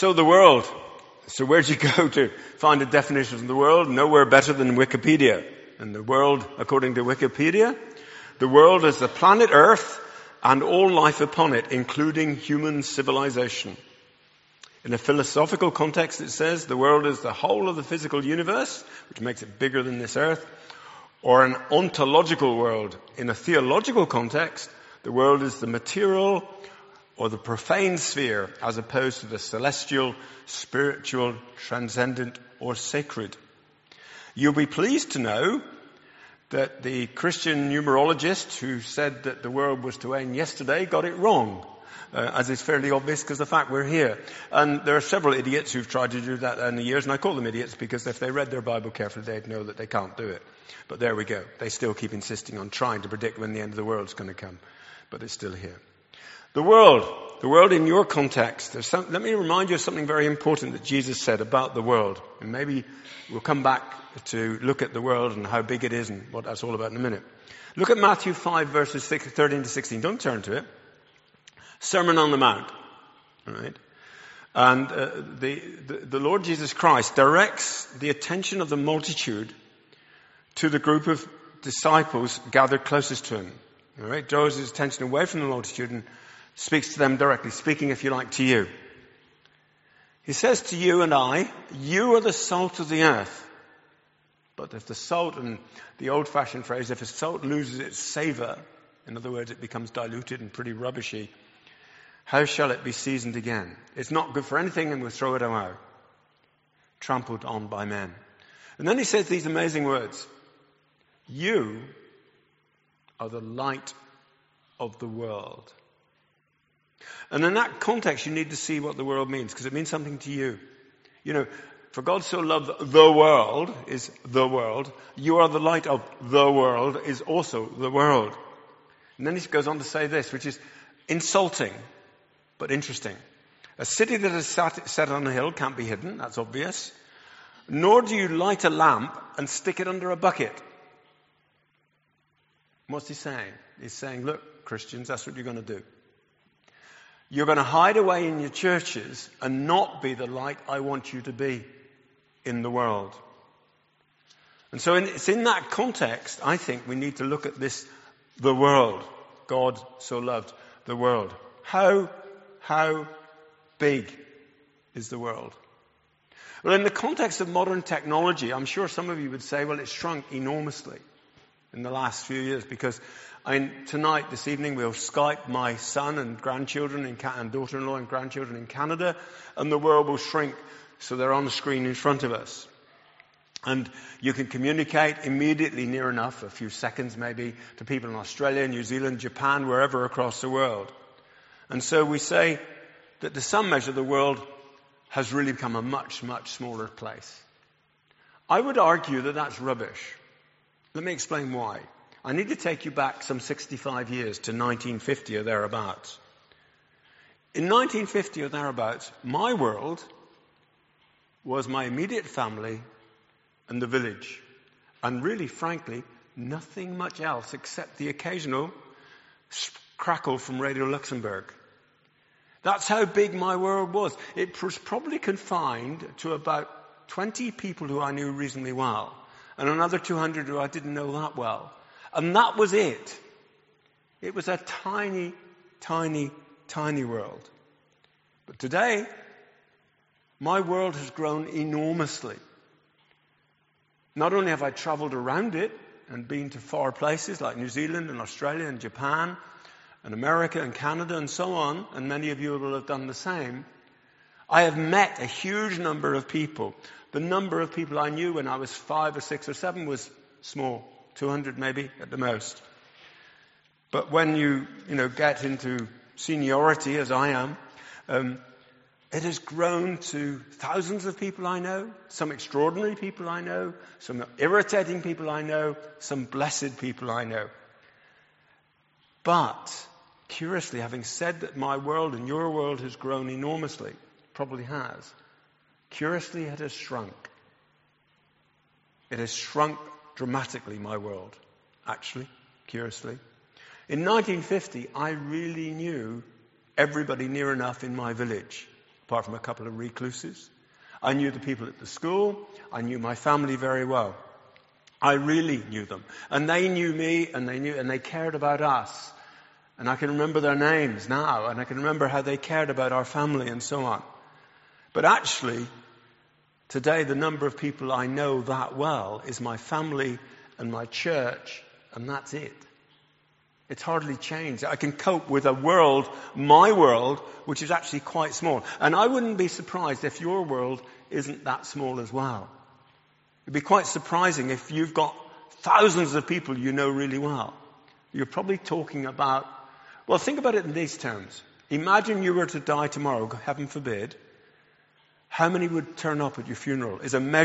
So the world. So where'd you go to find a definition of the world? Nowhere better than Wikipedia. And the world, according to Wikipedia, the world is the planet Earth and all life upon it, including human civilization. In a philosophical context, it says the world is the whole of the physical universe, which makes it bigger than this earth, or an ontological world. In a theological context, the world is the material or the profane sphere, as opposed to the celestial, spiritual, transcendent, or sacred. You'll be pleased to know that the Christian numerologist who said that the world was to end yesterday got it wrong, as is fairly obvious because of the fact we're here. And there are several idiots who've tried to do that in the years, and I call them idiots because if they read their Bible carefully, they'd know that they can't do it. But there we go. They still keep insisting on trying to predict when the end of the world's going to come. But it's still here. The world in your context. Let me remind you of something very important that Jesus said about the world. And maybe we'll come back to look at the world and how big it is and what that's all about in a minute. Look at Matthew 5 verses 13 to 16. Don't turn to it. Sermon on the Mount. All right? And the Lord Jesus Christ directs the attention of the multitude to the group of disciples gathered closest to him. All right? Draws his attention away from the multitude and speaks to them directly, speaking, if you like, to you. He says to you and I, you are the salt of the earth. But if the salt, and the old-fashioned phrase, if a salt loses its savour, in other words, it becomes diluted and pretty rubbishy, how shall it be seasoned again? It's not good for anything and we'll throw it away. Trampled on by men. And then he says these amazing words. You are the light of the world. And in that context, you need to see what the world means, because it means something to you. You know, for God so loved the world is the world. You are the light of the world is also the world. And then he goes on to say this, which is insulting, but interesting. A city that is set on a hill can't be hidden, that's obvious. Nor do you light a lamp and stick it under a bucket. What's he saying? He's saying, look, Christians, that's what you're going to do. You're going to hide away in your churches and not be the light I want you to be in the world. And so it's in that context, I think, we need to look at this, the world. God so loved the world. How big is the world? Well, in the context of modern technology, I'm sure some of you would say, well, it's shrunk enormously in the last few years because tonight, this evening, we'll Skype my son and grandchildren and daughter-in-law and grandchildren in Canada, and the world will shrink so they're on the screen in front of us. And you can communicate immediately near enough, a few seconds maybe, to people in Australia, New Zealand, Japan, wherever across the world. And so we say that to some measure the world has really become a much, much smaller place. I would argue that that's rubbish. Let me explain why. I need to take you back some 65 years to 1950 or thereabouts. In 1950 or thereabouts, my world was my immediate family and the village. And really, frankly, nothing much else except the occasional crackle from Radio Luxembourg. That's how big my world was. It was probably confined to about 20 people who I knew reasonably well, and another 200 who I didn't know that well. And that was it. It was a tiny, tiny, tiny world. But today, my world has grown enormously. Not only have I traveled around it and been to far places like New Zealand and Australia and Japan and America and Canada and so on, and many of you will have done the same, I have met a huge number of people. The number of people I knew when I was 5 or 6 or 7 was small. 200 maybe at the most. But when you get into seniority, as I am, it has grown to thousands of people I know, some extraordinary people I know, some irritating people I know, some blessed people I know. But, curiously, having said that my world and your world has grown enormously, probably has, curiously it has shrunk. It has shrunk dramatically, my world, actually, curiously. In 1950, I really knew everybody near enough in my village, apart from a couple of recluses. I knew the people at the school. I knew my family very well. I really knew them. And they knew me, and they cared about us. And I can remember their names now, and I can remember how they cared about our family and so on. But actually, today the number of people I know that well is my family and my church, and that's it. It's hardly changed. I can cope with a world, my world, which is actually quite small. And I wouldn't be surprised if your world isn't that small as well. It'd be quite surprising if you've got thousands of people you know really well. You're probably talking about, well, think about it in these terms. Imagine you were to die tomorrow, heaven forbid. How many would turn up at your funeral is some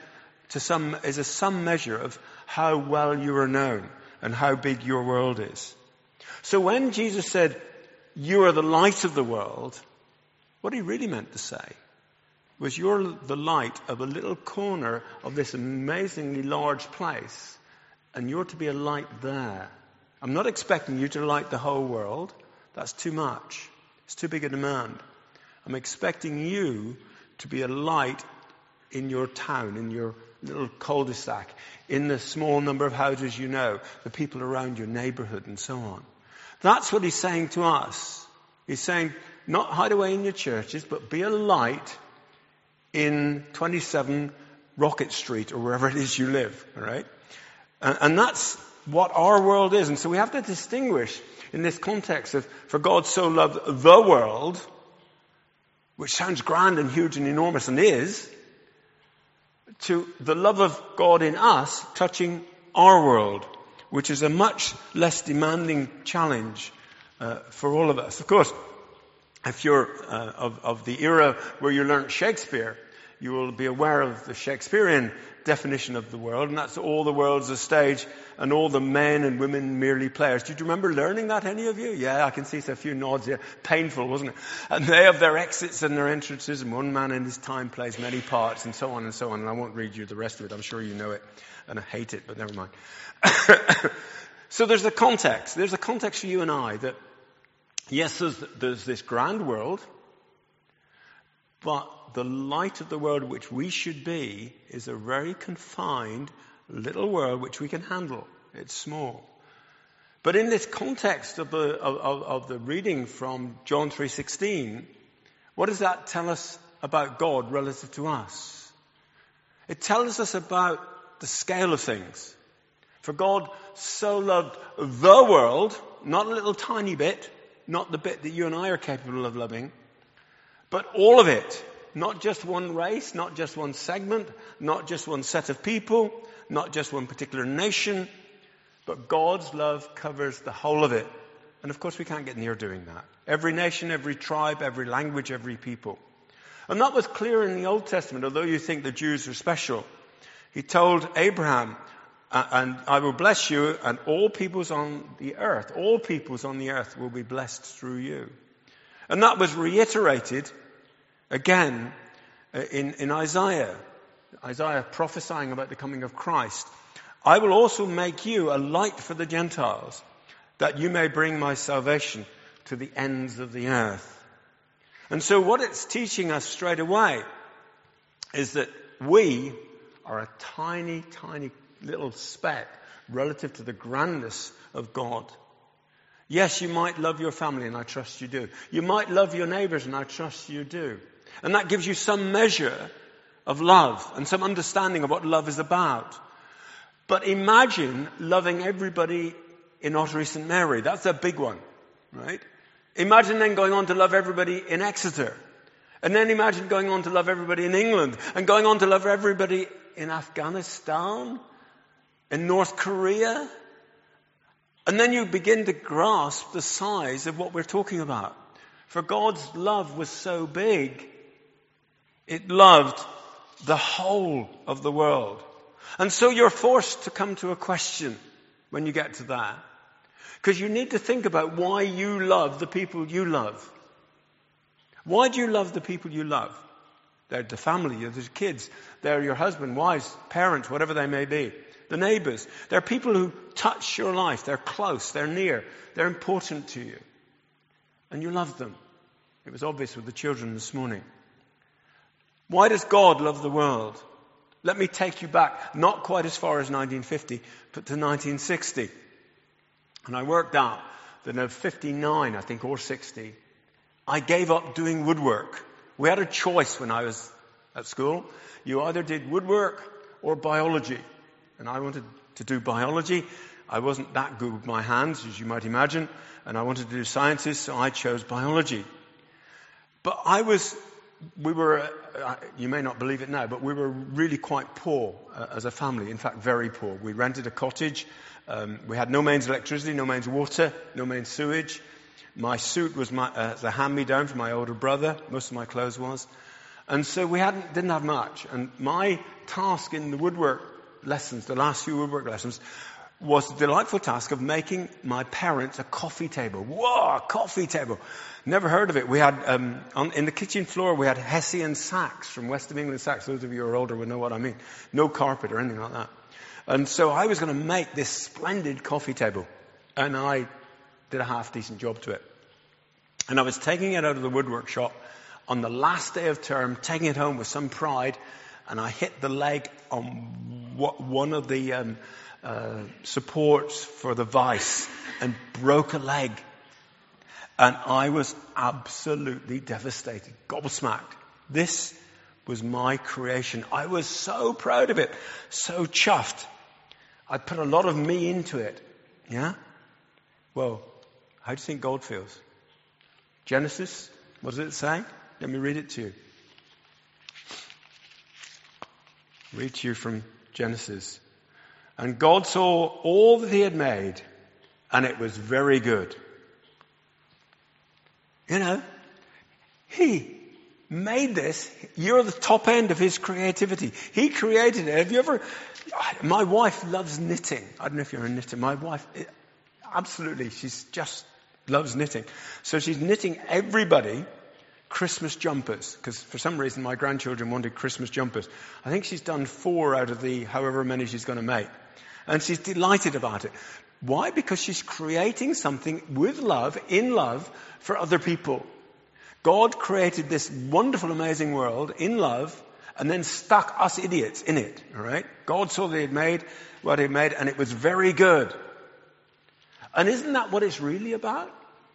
measure of how well you are known and how big your world is. So when Jesus said, you are the light of the world, what he really meant to say was you're the light of a little corner of this amazingly large place, and you're to be a light there. I'm not expecting you to light the whole world. That's too much. It's too big a demand. I'm expecting you to be a light in your town, in your little cul-de-sac, in the small number of houses you know, the people around your neighborhood and so on. That's what he's saying to us. He's saying, not hide away in your churches, but be a light in 27 Rocket Street or wherever it is you live, all right? And that's what our world is. And so we have to distinguish in this context of, for God so loved the world, which sounds grand and huge and enormous and is, to the love of God in us touching our world, which is a much less demanding challenge for all of us. Of course, if you're of the era where you learnt Shakespeare, you will be aware of the Shakespearean definition of the world, and that's all the world's a stage and all the men and women merely players. Did you remember learning that, any of you? Yeah, I can see a few nods here. Painful, wasn't it? And they have their exits and their entrances, and one man in his time plays many parts, and so on and so on. And I won't read you the rest of it. I'm sure you know it, and I hate it, but never mind. So there's a context. There's a context for you and I that, yes, there's this grand world, but the light of the world which we should be is a very confined little world which we can handle. It's small. But in this context of the reading from John 3:16, what does that tell us about God relative to us? It tells us about the scale of things. For God so loved the world, not a little tiny bit, not the bit that you and I are capable of loving, but all of it. Not just one race, not just one segment, not just one set of people, not just one particular nation, but God's love covers the whole of it. And of course we can't get near doing that. Every nation, every tribe, every language, every people. And that was clear in the Old Testament, although you think the Jews were special. He told Abraham, and I will bless you, and all peoples on the earth will be blessed through you. And that was reiterated again in Isaiah prophesying about the coming of Christ. I will also make you a light for the Gentiles, that you may bring my salvation to the ends of the earth. And so what it's teaching us straight away is that we are a tiny, tiny little speck relative to the grandness of God. Yes, you might love your family, and I trust you do. You might love your neighbors, and I trust you do. And that gives you some measure of love and some understanding of what love is about. But imagine loving everybody in Ottery St. Mary. That's a big one, right? Imagine then going on to love everybody in Exeter. And then imagine going on to love everybody in England, and going on to love everybody in Afghanistan, in North Korea. And then you begin to grasp the size of what we're talking about. For God's love was so big, it loved the whole of the world. And so you're forced to come to a question when you get to that. Because you need to think about why you love the people you love. Why do you love the people you love? They're the family, they're the kids, they're your husband, wives, parents, whatever they may be. The neighbors. They're people who touch your life. They're close, they're near, they're important to you. And you love them. It was obvious with the children this morning. Why does God love the world? Let me take you back, not quite as far as 1950, but to 1960. And I worked out that at 59, I think, or 60, I gave up doing woodwork. We had a choice when I was at school. You either did woodwork or biology. And I wanted to do biology. I wasn't that good with my hands, as you might imagine. And I wanted to do sciences, so I chose biology. But we were, you may not believe it now, but we were really quite poor as a family. In fact, very poor. We rented a cottage. We had no mains electricity, no mains water, no mains sewage. My suit was a hand-me-down from my older brother. Most of my clothes was. And so we didn't have much. And my task in the woodwork lessons, the last few woodwork lessons, was the delightful task of making my parents a coffee table. Whoa, a coffee table. Never heard of it. We had, in the kitchen floor, we had Hessian sacks from West of England sacks. Those of you who are older will know what I mean. No carpet or anything like that. And so I was going to make this splendid coffee table. And I did a half-decent job to it. And I was taking it out of the woodwork shop on the last day of term, taking it home with some pride, and I hit the leg on one of the supports for the vise and broke a leg. And I was absolutely devastated, gobsmacked. This was my creation. I was so proud of it, so chuffed. I put a lot of me into it. Yeah? Well, how do you think God feels? Genesis, what does it say? Let me read it to you. Read to you from Genesis. And God saw all that he had made, and it was very good. You know, he made this. You're the top end of his creativity. He created it. Have you ever... My wife loves knitting. I don't know if you're a knitter. My wife, absolutely, she's just loves knitting. So she's knitting everybody Christmas jumpers, because for some reason my grandchildren wanted Christmas jumpers. I think she's done 4 out of the however many she's going to make. And she's delighted about it. Why? Because she's creating something with love, in love, for other people. God created this wonderful, amazing world in love, and then stuck us idiots in it. All right? God saw that he had made what he had made, and it was very good. And isn't that what it's really about?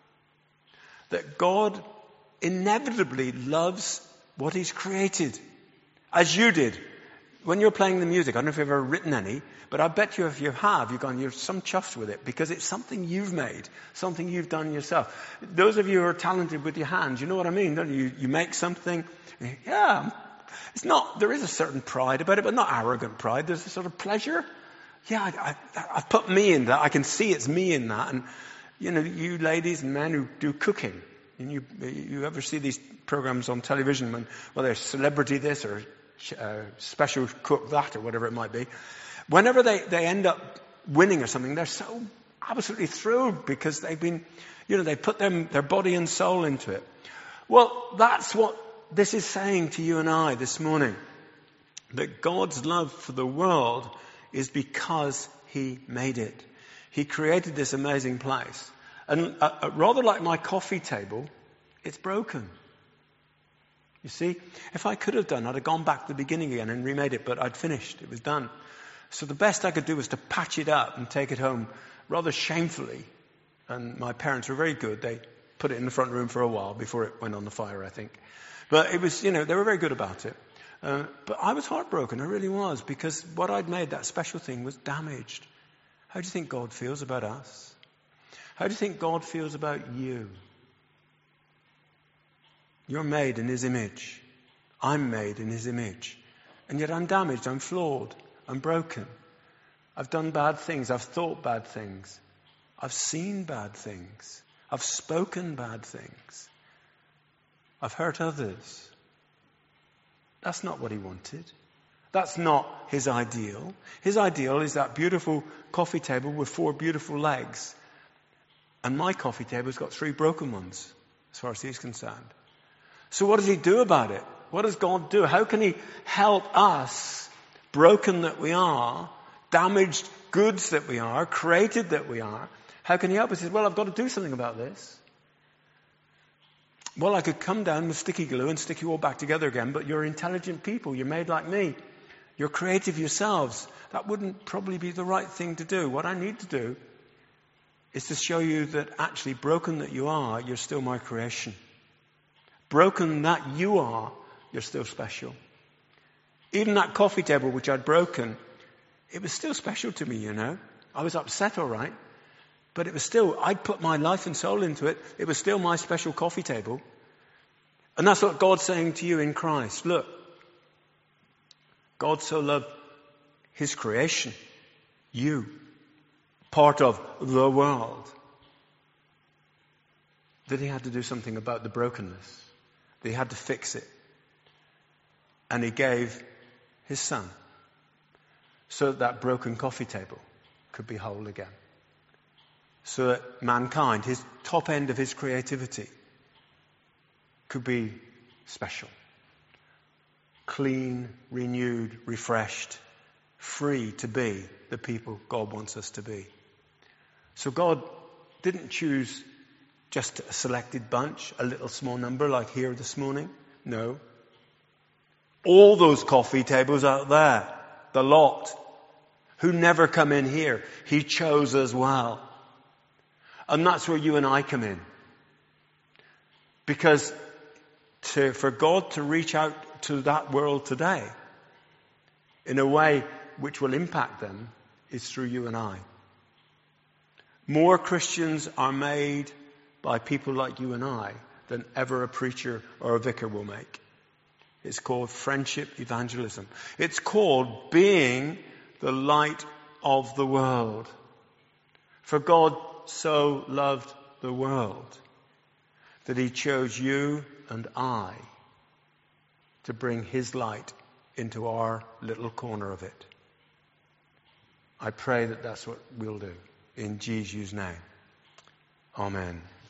That God inevitably loves what he's created. As you did. When you're playing the music, I don't know if you've ever written any, but I bet you if you have, you're some chuffed with it because it's something you've made, something you've done yourself. Those of you who are talented with your hands, you know what I mean, don't you? You make something, yeah, it's not, there is a certain pride about it, but not arrogant pride. There's a sort of pleasure. Yeah, I've put me in that. I can see it's me in that. And, you know, you ladies and men who do cooking, and you ever see these programs on television when, well, there's celebrity this or special cook that or whatever it might be. Whenever they end up winning or something, they're so absolutely thrilled because they've been, you know, they put their body and soul into it. Well, that's what this is saying to you and I this morning. That God's love for the world is because he made it. He created this amazing place. And rather like my coffee table, it's broken. You see, if I could have done, I'd have gone back to the beginning again and remade it, but I'd finished. It was done. So the best I could do was to patch it up and take it home rather shamefully. And my parents were very good. They put it in the front room for a while before it went on the fire, I think. But it was, you know, they were very good about it. But I was heartbroken, I really was, because what I'd made, that special thing, was damaged. How do you think God feels about us? How do you think God feels about you? You're made in his image. I'm made in his image. And yet I'm damaged, I'm flawed, I'm broken. I've done bad things, I've thought bad things. I've seen bad things. I've spoken bad things. I've hurt others. That's not what he wanted. That's not his ideal. His ideal is that beautiful coffee table with 4 beautiful legs. And my coffee table's got 3 broken ones, as far as he's concerned. So what does he do about it? What does God do? How can he help us, broken that we are, damaged goods that we are, created that we are? How can he help us? He says, well, I've got to do something about this. Well, I could come down with sticky glue and stick you all back together again, but you're intelligent people. You're made like me. You're creative yourselves. That wouldn't probably be the right thing to do. What I need to do is to show you that actually, broken that you are, you're still my creation. Broken that you are, you're still special. Even that coffee table which I'd broken, it was still special to me, you know. I was upset, all right. But it was still, I'd put my life and soul into it. It was still my special coffee table. And that's what God's saying to you in Christ. Look, God so loved his creation, you, part of the world, that he had to do something about the brokenness. That he had to fix it. And he gave his son so that that broken coffee table could be whole again. So that mankind, his top end of his creativity, could be special. Clean, renewed, refreshed, free to be the people God wants us to be. So God didn't choose just a selected bunch, a little small number like here this morning. No. All those coffee tables out there, the lot, who never come in here, he chose as well. And that's where you and I come in. Because for God to reach out to that world today in a way which will impact them is through you and I. More Christians are made by people like you and I than ever a preacher or a vicar will make. It's called friendship evangelism. It's called being the light of the world. For God so loved the world that he chose you and I to bring his light into our little corner of it. I pray that that's what we'll do. In Jesus' name. Amen.